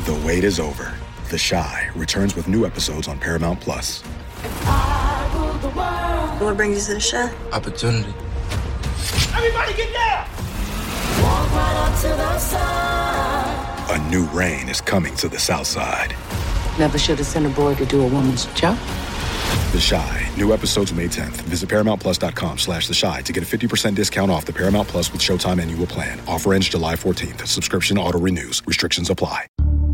The wait is over. The Chi returns with new episodes on Paramount Plus. What brings you to the Chi? Opportunity. Everybody get down! Walk right up to the side. A new reign is coming to the South Side. Never should have sent a boy to do a woman's job. The Chi. New episodes May 10th. Visit ParamountPlus.com/The Chi to get a 50% discount off the Paramount Plus with Showtime annual plan. Offer ends July 14th. Subscription auto-renews. Restrictions apply.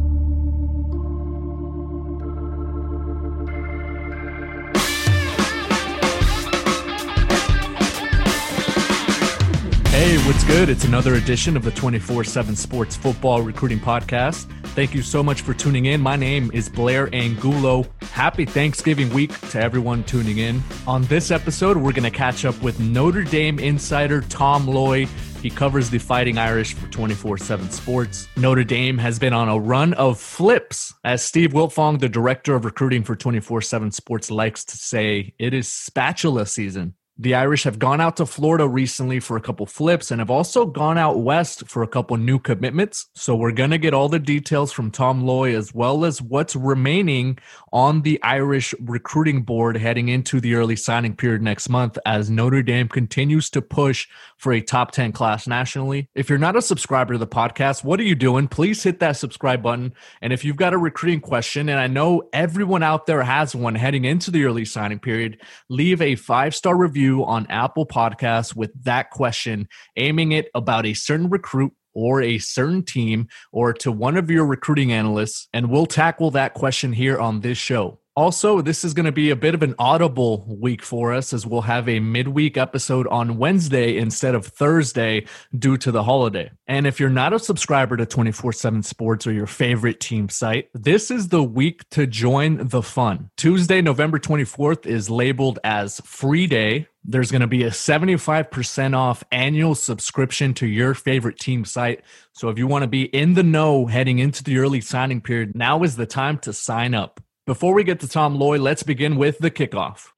Hey, what's good? It's another edition of the 24/7 Sports Football Recruiting Podcast. Thank you so much for tuning in. My name is Blair Angulo. Happy Thanksgiving week to everyone tuning in. On this episode, we're going to catch up with Notre Dame insider Tom Loy. He covers the Fighting Irish for 24/7 Sports. Notre Dame has been on a run of flips. As Steve Wiltfong, the director of recruiting for 24/7 Sports, likes to say, it is spatula season. The Irish have gone out to Florida recently for a couple flips and have also gone out west for a couple new commitments. So we're going to get all the details from Tom Loy as well as what's remaining on the Irish recruiting board heading into the early signing period next month as Notre Dame continues to push for a top 10 class nationally. If you're not a subscriber to the podcast, what are you doing? Please hit that subscribe button. And if you've got a recruiting question, and I know everyone out there has one heading into the early signing period, leave a 5-star review on Apple Podcasts with that question, aiming it about a certain recruit or a certain team or to one of your recruiting analysts, and we'll tackle that question here on this show. Also, this is going to be a bit of an audible week for us as we'll have a midweek episode on Wednesday instead of Thursday due to the holiday. And if you're not a subscriber to 24/7 Sports or your favorite team site, this is the week to join the fun. Tuesday, November 24th is labeled as Free Day. There's going to be a 75% off annual subscription to your favorite team site. So if you want to be in the know heading into the early signing period, now is the time to sign up. Before we get to Tom Loy, let's begin with the kickoff.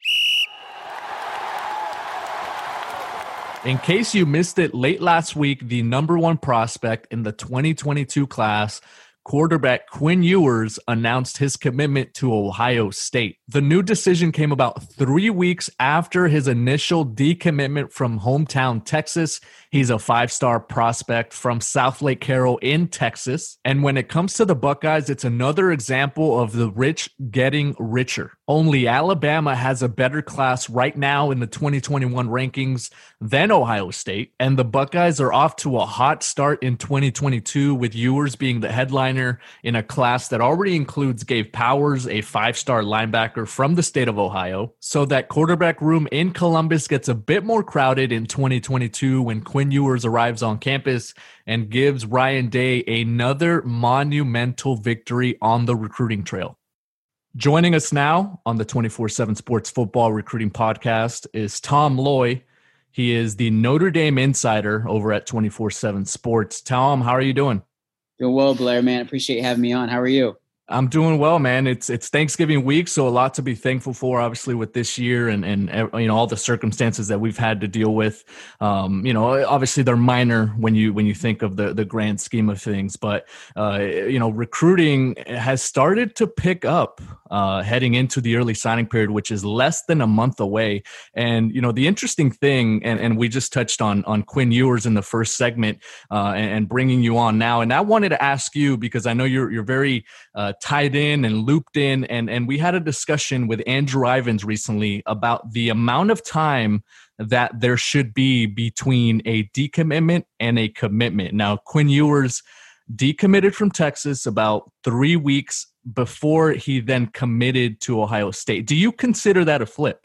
In case you missed it late last week, the number one prospect in the 2022 class, quarterback Quinn Ewers, announced his commitment to Ohio State. The new decision came about 3 weeks after his initial decommitment from hometown Texas. He's a 5-star prospect from South Lake Carroll in Texas. And when it comes to the Buckeyes, it's another example of the rich getting richer. Only Alabama has a better class right now in the 2021 rankings than Ohio State. And the Buckeyes are off to a hot start in 2022 with Ewers being the headliner in a class that already includes Gabe Powers, a 5-star linebacker from the state of Ohio. So that quarterback room in Columbus gets a bit more crowded in 2022 when Quinn Ewers arrives on campus and gives Ryan Day another monumental victory on the recruiting trail. Joining us now on the 24/7 Sports Football Recruiting Podcast is Tom Loy. He is the Notre Dame insider over at 24/7 Sports. Tom, how are you doing? Doing well, Blair, man. Appreciate you having me on. How are you? I'm doing well, man. It's Thanksgiving week, so a lot to be thankful for, obviously, with this year and you know all the circumstances that we've had to deal with. You know, obviously they're minor when you think of the grand scheme of things, but you know, recruiting has started to pick up heading into the early signing period, which is less than a month away. And you know, the interesting thing, and we just touched on Quinn Ewers in the first segment, and bringing you on now, and I wanted to ask you because I know you're very tied in and looped in, and we had a discussion with Andrew Ivins recently about the amount of time that there should be between a decommitment and a commitment. Now, Quinn Ewers decommitted from Texas about 3 weeks before he then committed to Ohio State. Do you consider that a flip?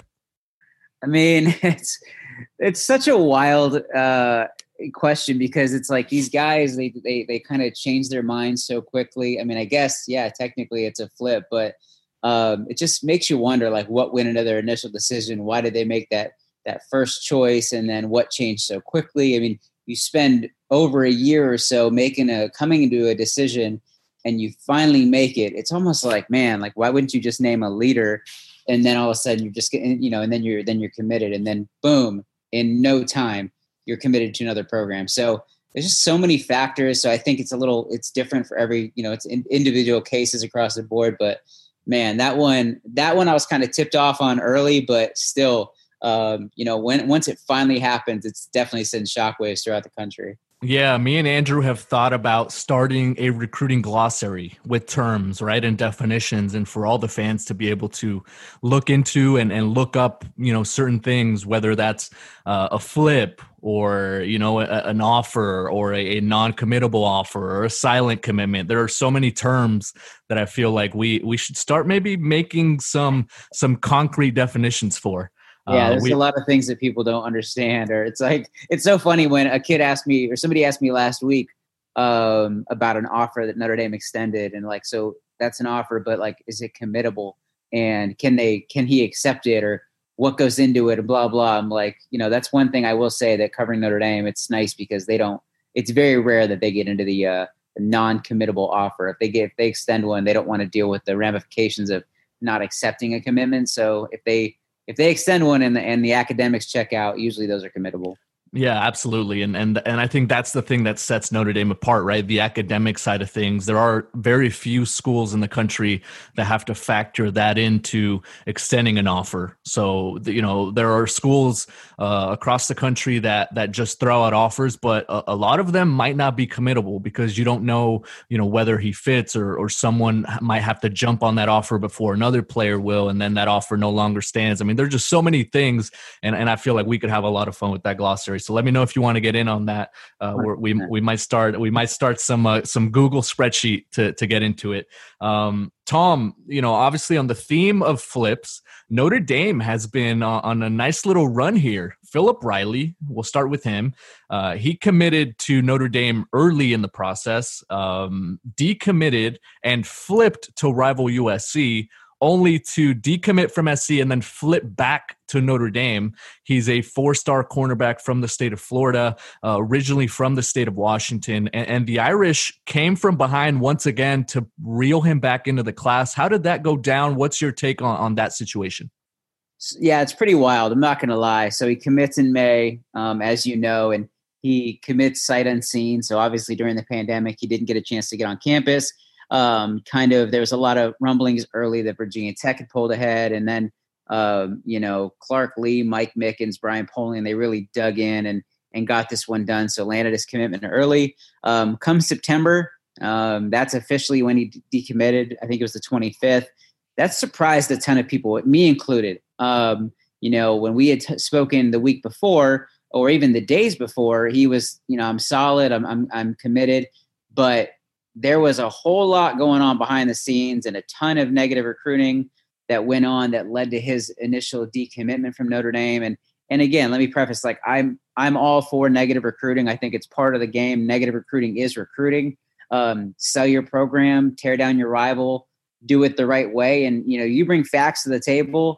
I mean, it's such a wild question because it's like these guys, they kind of change their minds so quickly. I mean, I guess, yeah, technically it's a flip, but it just makes you wonder, like, what went into their initial decision? Why did they make that first choice? And then what changed so quickly? I mean, you spend over a year or so coming into a decision and you finally make it. It's almost like, man, like, why wouldn't you just name a leader? And then all of a sudden you're just getting, you know, and then you're committed, and then boom, in no time, you're committed to another program. So there's just so many factors. So I think it's different for every, it's individual cases across the board. But man, that one I was kind of tipped off on early, but still, once it finally happens, it's definitely sends shockwaves throughout the country. Yeah, me and Andrew have thought about starting a recruiting glossary with terms, right, and definitions, and for all the fans to be able to look into and look up, certain things, whether that's a flip or, an offer or a non-committable offer or a silent commitment. There are so many terms that I feel like we should start maybe making some concrete definitions for. Yeah, there's a lot of things that people don't understand, or it's so funny when a kid asked me, or somebody asked me last week about an offer that Notre Dame extended, and so that's an offer, but is it committable, and can he accept it, or what goes into it, and blah blah. I'm that's one thing I will say, that covering Notre Dame, it's nice because it's very rare that they get into the non-committable offer. If they extend one, they don't want to deal with the ramifications of not accepting a commitment. So if they extend one and the academics check out, usually those are committable. Yeah, absolutely. And I think that's the thing that sets Notre Dame apart, right? The academic side of things. There are very few schools in the country that have to factor that into extending an offer. So, there are schools across the country that just throw out offers, but a lot of them might not be committable because you don't know, whether he fits or someone might have to jump on that offer before another player will, and then that offer no longer stands. I mean, there's just so many things, and I feel like we could have a lot of fun with that glossary. So let me know if you want to get in on that. We might start some Google spreadsheet to get into it. Tom, obviously on the theme of flips, Notre Dame has been on a nice little run here. Philip Riley, we'll start with him. He committed to Notre Dame early in the process, decommitted and flipped to rival USC, only to decommit from SC and then flip back to Notre Dame. He's a 4-star cornerback from the state of Florida, originally from the state of Washington. And the Irish came from behind once again to reel him back into the class. How did that go down? What's your take on that situation? Yeah, it's pretty wild. I'm not going to lie. So he commits in May, as you know, and he commits sight unseen. So obviously during the pandemic, he didn't get a chance to get on campus. There was a lot of rumblings early that Virginia Tech had pulled ahead, and then Clark Lee, Mike Mickens, Brian Polian, they really dug in and got this one done. So landed his commitment early. Come September, that's officially when he decommitted. I think it was the 25th. That surprised a ton of people, me included. When we had spoken the week before, or even the days before, he was, I'm solid, I'm committed, but there was a whole lot going on behind the scenes and a ton of negative recruiting that went on that led to his initial decommitment from Notre Dame. And again, let me preface, I'm all for negative recruiting. I think it's part of the game. Negative recruiting is recruiting. Sell your program, tear down your rival, do it the right way. And, you bring facts to the table.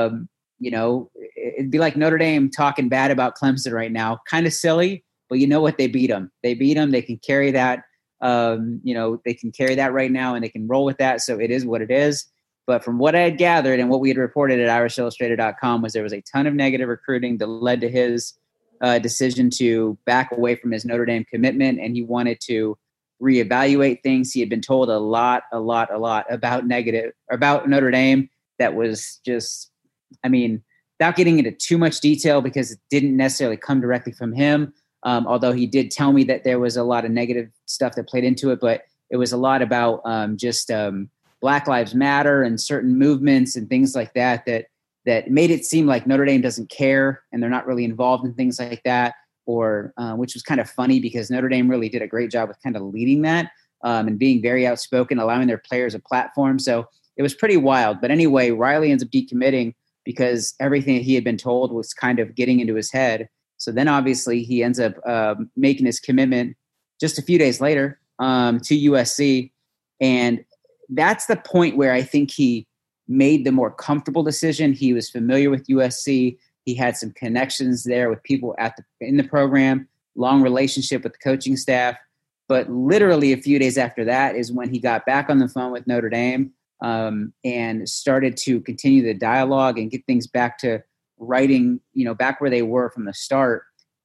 It'd be like Notre Dame talking bad about Clemson right now. Kind of silly, but you know what? They beat them. They can carry that. They can carry that right now and they can roll with that. So it is what it is. But from what I had gathered and what we had reported at IrishIllustrated.com was there was a ton of negative recruiting that led to his decision to back away from his Notre Dame commitment. And he wanted to reevaluate things. He had been told a lot about Notre Dame. That was just, without getting into too much detail because it didn't necessarily come directly from him. Although he did tell me that there was a lot of negative stuff that played into it, but it was a lot about Black Lives Matter and certain movements and things like that made it seem like Notre Dame doesn't care and they're not really involved in things like that, or which was kind of funny because Notre Dame really did a great job with kind of leading that and being very outspoken, allowing their players a platform. So it was pretty wild. But anyway, Riley ends up decommitting because everything that he had been told was kind of getting into his head. So then obviously he ends up making his commitment just a few days later to USC. And that's the point where I think he made the more comfortable decision. He was familiar with USC. He had some connections there with people in the program, long relationship with the coaching staff. But literally a few days after that is when he got back on the phone with Notre Dame and started to continue the dialogue and get things back to writing, back where they were from the start.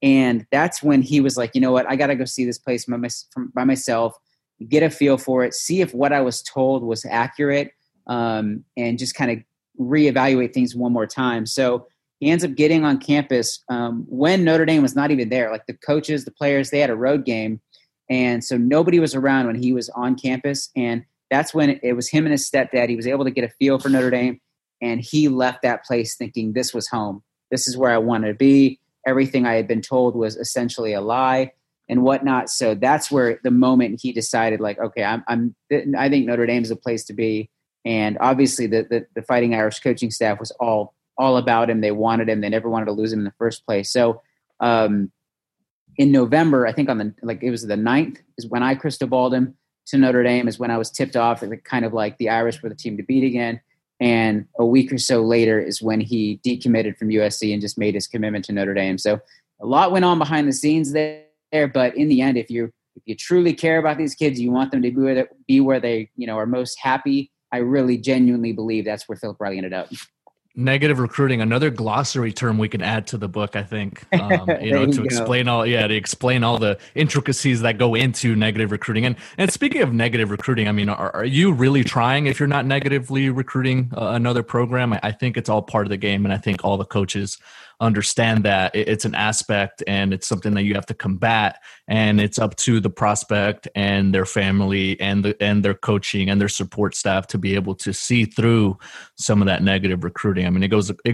And that's when he was like, you know what, I got to go see this place by myself, get a feel for it, see if what I was told was accurate, and just kind of reevaluate things one more time. So he ends up getting on campus when Notre Dame was not even there. Like the coaches, the players, they had a road game. And so nobody was around when he was on campus. And that's when it was him and his stepdad. He was able to get a feel for Notre Dame. And he left that place thinking this was home. This is where I wanted to be. Everything I had been told was essentially a lie and whatnot. So that's where the moment he decided, like, okay, I think Notre Dame is a place to be. And obviously the Fighting Irish coaching staff was all about him. They wanted him. They never wanted to lose him in the first place. So in November, I think it was the 9th is when I crystal balled him to Notre Dame, is when I was tipped off that kind of like the Irish were the team to beat again. And a week or so later is when he decommitted from USC and just made his commitment to Notre Dame. So a lot went on behind the scenes there, but in the end, if you truly care about these kids, you want them to be where they are most happy. I really genuinely believe that's where Philip Riley ended up. Negative recruiting, another glossary term we can add to the book, I think, to explain all the intricacies that go into negative recruiting. And speaking of negative recruiting, I mean, are you really trying, if you're not negatively recruiting another program? I think it's all part of the game. And I think all the coaches understand that it's an aspect and it's something that you have to combat, and it's up to the prospect and their family and their coaching and their support staff to be able to see through some of that negative recruiting. I mean,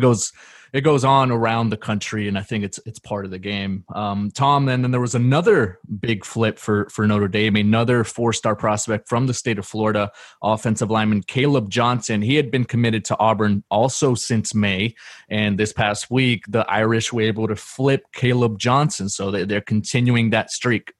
it goes on around the country, and I think it's part of the game. Tom, and then there was another big flip for Notre Dame, another 4-star prospect from the state of Florida, offensive lineman Caleb Johnson. He had been committed to Auburn also since May, and this past week, the Irish were able to flip Caleb Johnson, so they're continuing that streak.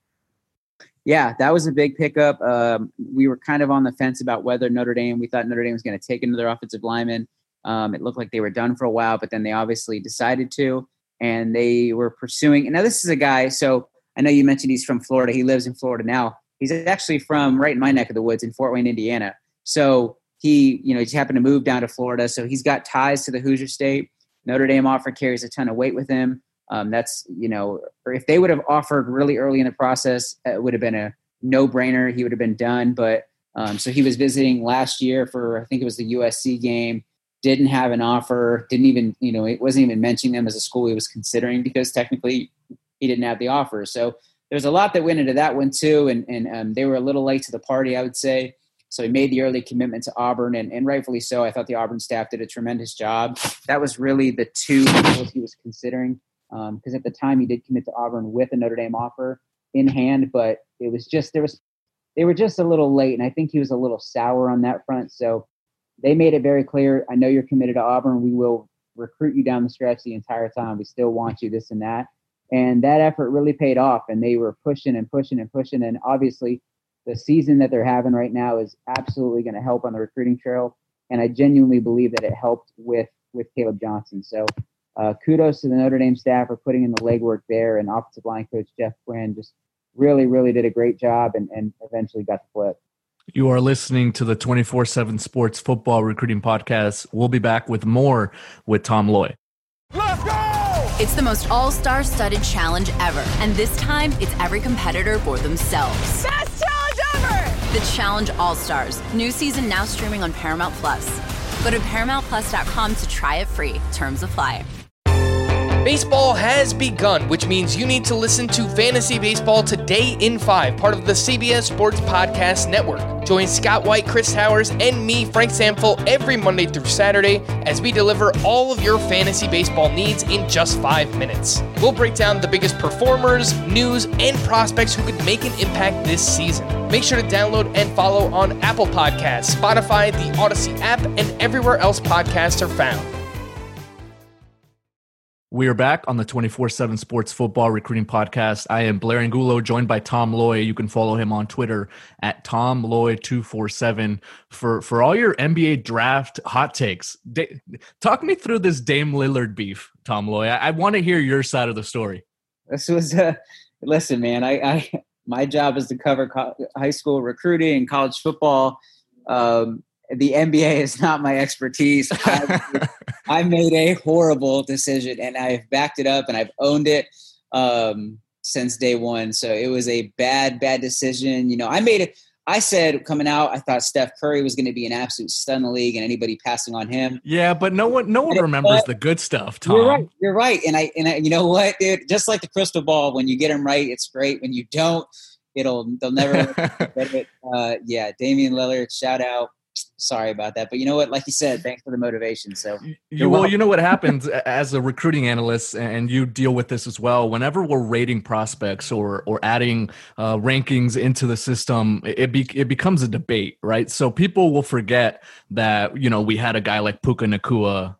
Yeah, that was a big pickup. We were kind of on the fence about whether we thought Notre Dame was going to take another offensive lineman. It looked like they were done for a while, but then they obviously decided to, and they were pursuing. And now this is a guy, so I know you mentioned he's from Florida. He lives in Florida now. He's actually from right in my neck of the woods in Fort Wayne, Indiana. So he just happened to move down to Florida. So he's got ties to the Hoosier State. Notre Dame offer carries a ton of weight with him. That's, or if they would have offered really early in the process, it would have been a no-brainer. He would have been done. But so he was visiting last year for, I think it was the USC game. Didn't have an offer, didn't even, it wasn't even mentioning them as a school he was considering because technically he didn't have the offer. So there's a lot that went into that one too. And they were a little late to the party, I would say. So he made the early commitment to Auburn, and rightfully so. I thought the Auburn staff did a tremendous job. That was really the two schools he was considering because at the time he did commit to Auburn with a Notre Dame offer in hand, but it was just, they were just a little late. And I think he was a little sour on that front. So they made it very clear, I know you're committed to Auburn. We will recruit you down the stretch the entire time. We still want you, this and that. And that effort really paid off, and they were pushing and pushing and pushing. And obviously the season that they're having right now is absolutely going to help on the recruiting trail. And I genuinely believe that it helped with Caleb Johnson. So kudos to the Notre Dame staff for putting in the legwork there. And offensive line coach Jeff Quinn just really, really did a great job and eventually got the flip. You are listening to the 24/7 Sports Football Recruiting Podcast. We'll be back with more with Tom Loy. Let's go! It's the most all-star studded challenge ever. And this time, it's every competitor for themselves. Best challenge ever! The Challenge All-Stars. New season now streaming on Paramount+. Go to ParamountPlus.com to try it free. Terms apply. Baseball has begun, which means you need to listen to Fantasy Baseball Today in 5, part of the CBS Sports Podcast Network. Join Scott White, Chris Towers, and me, Frank Samfel, every Monday through Saturday as we deliver all of your fantasy baseball needs in just 5 minutes. We'll break down the biggest performers, news, and prospects who could make an impact this season. Make sure to download and follow on Apple Podcasts, Spotify, the Odyssey app, and everywhere else podcasts are found. We are back on the 24/7 Sports Football Recruiting Podcast. I am Blair Angulo, joined by Tom Loy. You can follow him on Twitter at TomLoy247 for all your NBA draft hot takes. Talk me through this Dame Lillard beef, Tom Loy. I want to hear your side of the story. This was listen, man. I my job is to cover high school recruiting and college football. The NBA is not my expertise. I made a horrible decision, and I've backed it up, and I've owned it. since day one. So it was a bad decision. I said coming out, I thought Steph Curry was going to be an absolute stud in the league, and anybody passing on him. Yeah, but no one remembers the good stuff, Tom. You're right. And I, you know what, dude? Just like the crystal ball, when you get them right, it's great. When you don't, they'll never get it. Yeah, Damian Lillard, shout out. Sorry about that. But you know what? Like you said, thanks for the motivation. So you know what happens as a recruiting analyst, and you deal with this as well. Whenever we're rating prospects or adding rankings into the system, it becomes a debate, right? So people will forget that, we had a guy like Puka Nacua,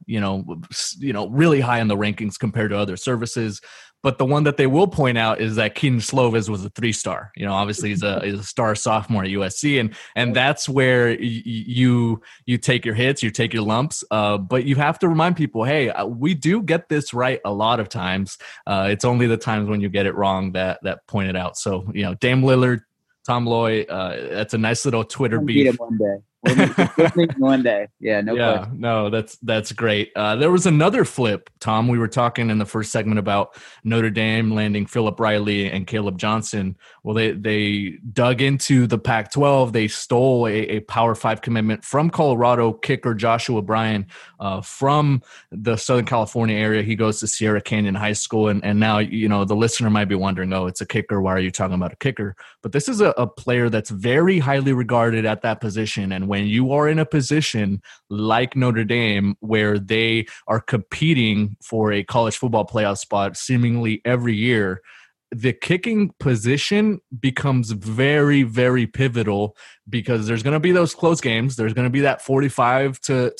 really high in the rankings compared to other services. But the one that they will point out is that Keaton Slovis was a 3-star. Obviously he's a star sophomore at USC, and that's where you take your hits, you take your lumps. But you have to remind people, hey, we do get this right a lot of times. It's only the times when you get it wrong that point it out. So Dame Lillard, Tom Loy, that's a nice little Twitter beef. One day. We'll meet one day. Yeah, question. No, that's great. There was another flip, Tom. We were talking in the first segment about Notre Dame landing Philip Riley and Caleb Johnson. Well, they dug into the Pac-12. They stole a Power 5 commitment from Colorado kicker Joshua Bryan from the Southern California area. He goes to Sierra Canyon High School, and now the listener might be wondering, oh, it's a kicker. Why are you talking about a kicker? But this is a player that's very highly regarded at that position, and when you are in a position like Notre Dame where they are competing for a college football playoff spot seemingly every year, the kicking position becomes very, very pivotal because there's going to be those close games. There's going to be that 45 to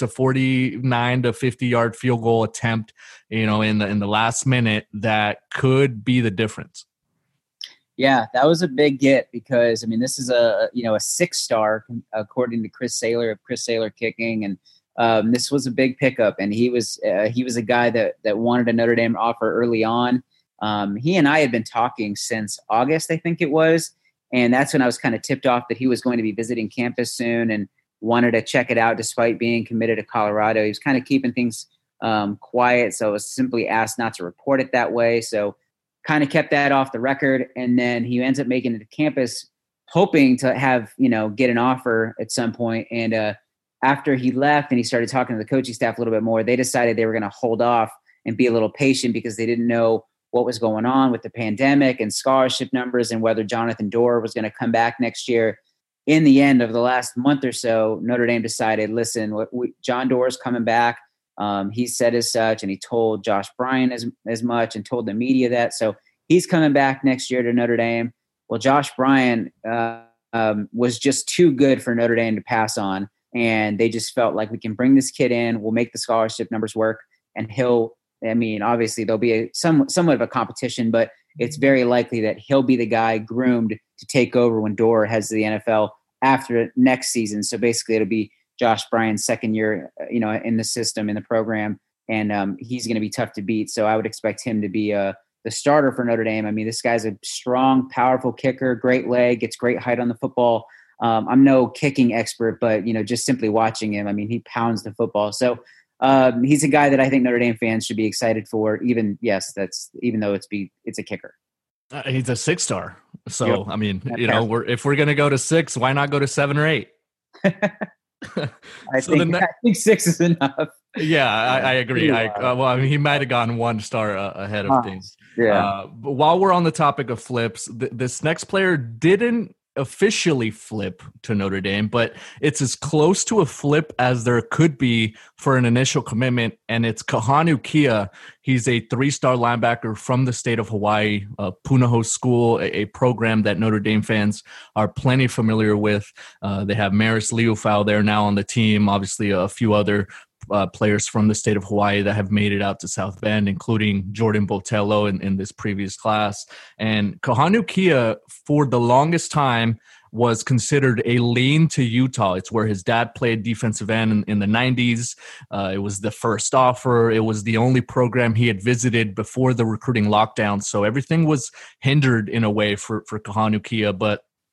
49 to 50-yard field goal attempt, in the last minute that could be the difference. Yeah, that was a big get because, this is a 6-star according to Chris Saylor of Chris Saylor Kicking. And this was a big pickup. And he was a guy that wanted a Notre Dame offer early on. He and I had been talking since August, I think it was. And that's when I was kind of tipped off that he was going to be visiting campus soon and wanted to check it out despite being committed to Colorado. He was kind of keeping things quiet. So I was simply asked not to report it that way. So kind of kept that off the record. And then he ends up making it to campus hoping to have, get an offer at some point. And after he left and he started talking to the coaching staff a little bit more, they decided they were going to hold off and be a little patient because they didn't know what was going on with the pandemic and scholarship numbers and whether Jonathan Doerer was going to come back next year. In the end of the last month or so, Notre Dame decided, listen, John Doerer's coming back. He said as such, and he told Josh Bryan as much and told the media that. So he's coming back next year to Notre Dame. Well, Josh Bryan was just too good for Notre Dame to pass on. And they just felt like we can bring this kid in. We'll make the scholarship numbers work. And obviously there'll be somewhat of a competition, but it's very likely that he'll be the guy groomed to take over when Doerer heads to the NFL after next season. So basically it'll be Josh Bryan's second year, in the system, in the program, and he's going to be tough to beat. So I would expect him to be the starter for Notre Dame. This guy's a strong, powerful kicker, great leg, gets great height on the football. I'm no kicking expert, but just simply watching him, he pounds the football. So he's a guy that I think Notre Dame fans should be excited for. Even though it's a kicker. He's a 6-star. So yep. If we're going to go to 6, why not go to 7 or 8? I think 6 is enough. Yeah, I agree. He might have gone 1 star ahead of things. Yeah. But while we're on the topic of flips, this next player didn't officially flip to Notre Dame, but it's as close to a flip as there could be for an initial commitment, and it's Kahanu Kia. He's a 3-star linebacker from the state of Hawaii, Punahou School, a program that Notre Dame fans are plenty familiar with. They have Maris Liufau there now on the team, obviously a few other players from the state of Hawaii that have made it out to South Bend, including Jordan Botello in this previous class. And Kahanu Kia, for the longest time, was considered a lean to Utah. It's where his dad played defensive end in the 90s. It was the first offer. It was the only program he had visited before the recruiting lockdown. So everything was hindered in a way for Kahanu Kia. But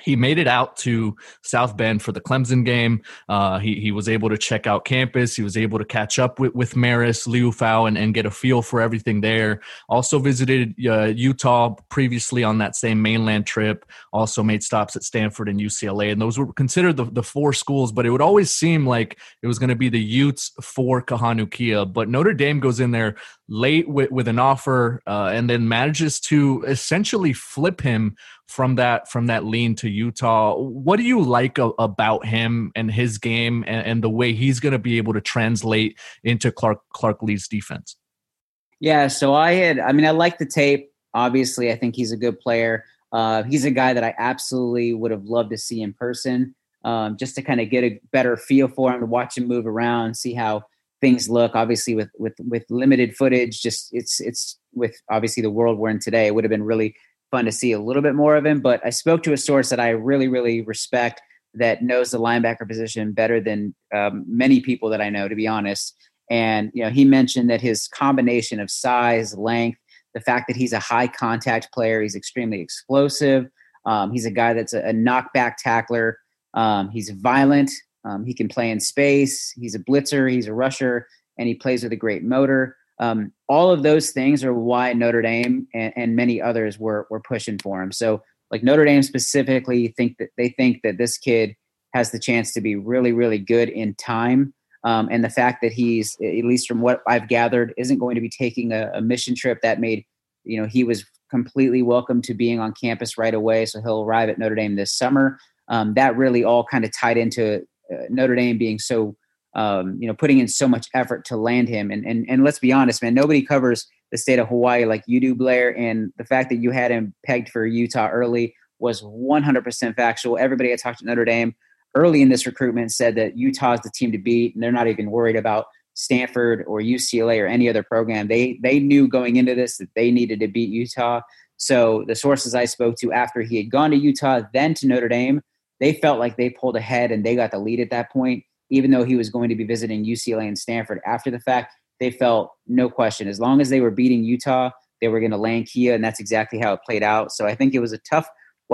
He made it out to South Bend for the Clemson game. He was able to check out campus. He was able to catch up with Maris, Liufau, and get a feel for everything there. Also visited Utah previously on that same mainland trip. Also made stops at Stanford and UCLA. And those were considered the four schools, but it would always seem like it was going to be the Utes for Kahanukia. But Notre Dame goes in there late with an offer and then manages to essentially flip him from that lean to Utah. What do you like about him and his game and the way he's going to be able to translate into Clark Lea's defense? Yeah, so I like the tape. Obviously, I think he's a good player. He's a guy that I absolutely would have loved to see in person, just to kind of get a better feel for him, to watch him move around, see how things look. Obviously, with limited footage, just it's with obviously the world we're in today, it would have been really fun to see a little bit more of him. But I spoke to a source that I really, really respect, that knows the linebacker position better than many people that I know, to be honest. And, he mentioned that his combination of size, length, the fact that he's a high contact player, he's extremely explosive. He's a guy that's a knockback tackler. He's violent. He can play in space. He's a blitzer. He's a rusher, and he plays with a great motor. All of those things are why Notre Dame and many others were pushing for him. So, like, Notre Dame specifically think that this kid has the chance to be really, really good in time. And the fact that he's, at least from what I've gathered, isn't going to be taking a mission trip, that made, he was completely welcome to being on campus right away. So he'll arrive at Notre Dame this summer. That really all kind of tied into Notre Dame being so, putting in so much effort to land him. And let's be honest, man, nobody covers the state of Hawaii like you do, Blair. And the fact that you had him pegged for Utah early was 100% factual. Everybody I talked to Notre Dame early in this recruitment said that Utah is the team to beat, and they're not even worried about Stanford or UCLA or any other program. They knew going into this that they needed to beat Utah. So the sources I spoke to after he had gone to Utah, then to Notre Dame, they felt like they pulled ahead and they got the lead at that point. Even though he was going to be visiting UCLA and Stanford after the fact, they felt no question, as long as they were beating Utah, they were going to land Kia, and that's exactly how it played out. So I think it was a tough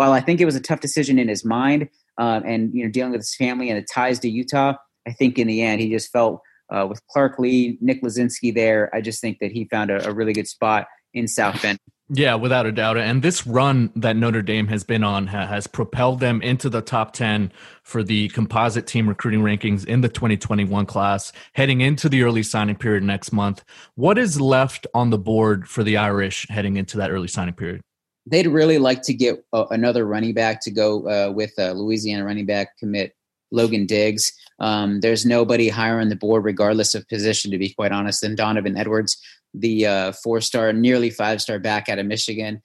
decision in his mind, and dealing with his family and the ties to Utah. I think in the end, he just felt with Clark Lea, Nick Lazinski there, I just think that he found a really good spot in South Bend. Yeah, without a doubt. And this run that Notre Dame has been on has propelled them into the top 10 for the composite team recruiting rankings in the 2021 class, heading into the early signing period next month. What is left on the board for the Irish heading into that early signing period? They'd really like to get another running back to go with Louisiana running back commit Logan Diggs. There's nobody higher on the board, regardless of position, to be quite honest, than Donovan Edwards, the 4-star, nearly 5-star back out of Michigan.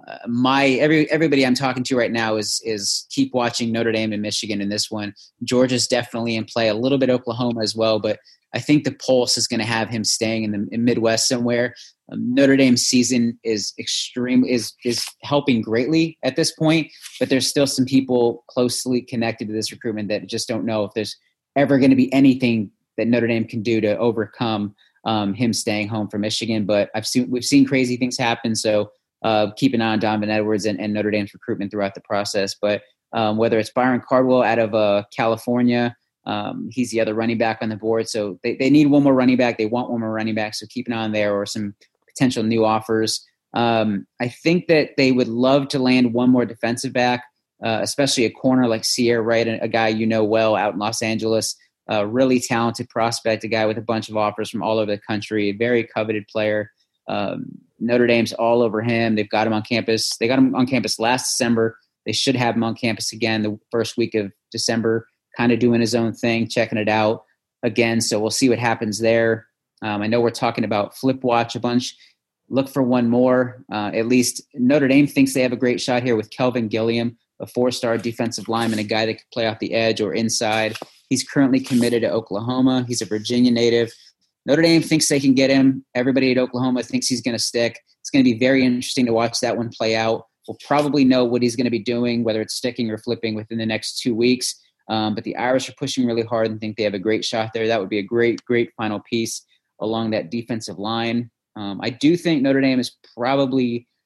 Everybody I'm talking to right now is keep watching Notre Dame and Michigan in this one. Georgia's definitely in play, a little bit Oklahoma as well, but I think the pulse is going to have him staying in the Midwest somewhere. Notre Dame's season is helping greatly at this point, but there's still some people closely connected to this recruitment that just don't know if there's ever going to be anything that Notre Dame can do to overcome him staying home from Michigan. But we've seen crazy things happen, so keep an eye on Donovan Edwards and Notre Dame's recruitment throughout the process. But whether it's Byron Cardwell out of California, he's the other running back on the board. So they need one more running back. They want one more running back. So keep an eye on there, or some potential new offers. I think that they would love to land one more defensive back, especially a corner like Sierra Wright, a guy well out in Los Angeles, a really talented prospect, a guy with a bunch of offers from all over the country, a very coveted player. Notre Dame's all over him. They've got him on campus. They got him on campus last December. They should have him on campus again the first week of December, kind of doing his own thing, checking it out again. So we'll see what happens there. I know we're talking about Flip Watch a bunch. Look for one more. At least Notre Dame thinks they have a great shot here with Kelvin Gilliam, a 4-star defensive lineman, a guy that could play off the edge or inside. He's currently committed to Oklahoma. He's a Virginia native. Notre Dame thinks they can get him. Everybody at Oklahoma thinks he's going to stick. It's going to be very interesting to watch that one play out. We'll probably know what he's going to be doing, whether it's sticking or flipping, within the next 2 weeks. But the Irish are pushing really hard and think they have a great shot there. That would be a great, great final piece along that defensive line. I do think Notre Dame is probably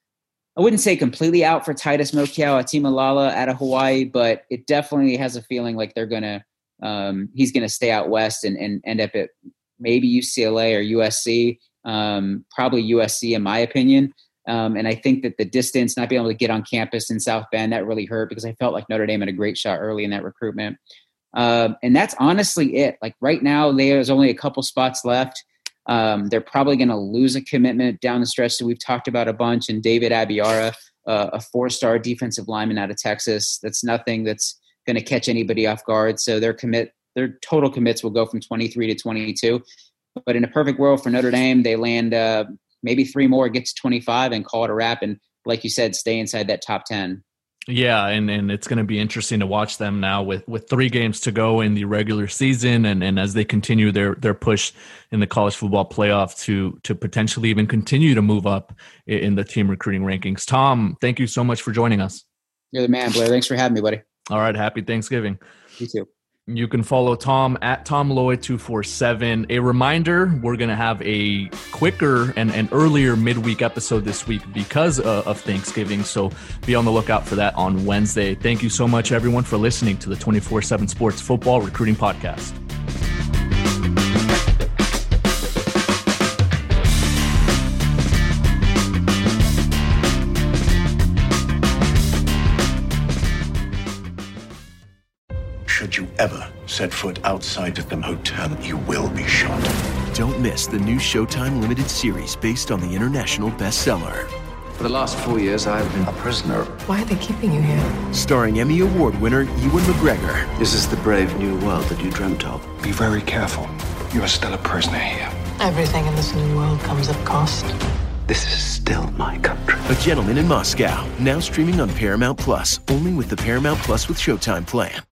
I wouldn't say completely out for Titus Mokiao Atimalala out of Hawaii, but it definitely has a feeling like he's going to stay out west and end up at maybe UCLA or USC, probably USC in my opinion. And I think that the distance, not being able to get on campus in South Bend, that really hurt because I felt like Notre Dame had a great shot early in that recruitment. And that's honestly it. Like right now, there's only a couple spots left. They're probably going to lose a commitment down the stretch that we've talked about a bunch. And David Abiara, a 4-star defensive lineman out of Texas. That's nothing that's going to catch anybody off guard. So their total commits will go from 23 to 22. But in a perfect world for Notre Dame, they land maybe 3 more, get to 25 and call it a wrap. And like you said, stay inside that top 10. Yeah, and it's going to be interesting to watch them now with 3 games to go in the regular season and as they continue their push in the college football playoff to potentially even continue to move up in the team recruiting rankings. Tom, thank you so much for joining us. You're the man, Blair. Thanks for having me, buddy. All right, happy Thanksgiving. You too. You can follow Tom at TomLloyd247. A reminder, we're going to have a quicker and earlier midweek episode this week because of Thanksgiving. So be on the lookout for that on Wednesday. Thank you so much, everyone, for listening to the 24/7 Sports Football Recruiting Podcast. Should you ever set foot outside of the hotel, you will be shot. Don't miss the new Showtime limited series based on the international bestseller. For the last 4 years, I've been a prisoner. Why are they keeping you here? Starring Emmy Award winner Ewan McGregor. This is the brave new world that you dreamt of. Be very careful. You are still a prisoner here. Everything in this new world comes at cost. This is still my country. A Gentleman in Moscow, now streaming on Paramount Plus, only with the Paramount Plus with Showtime plan.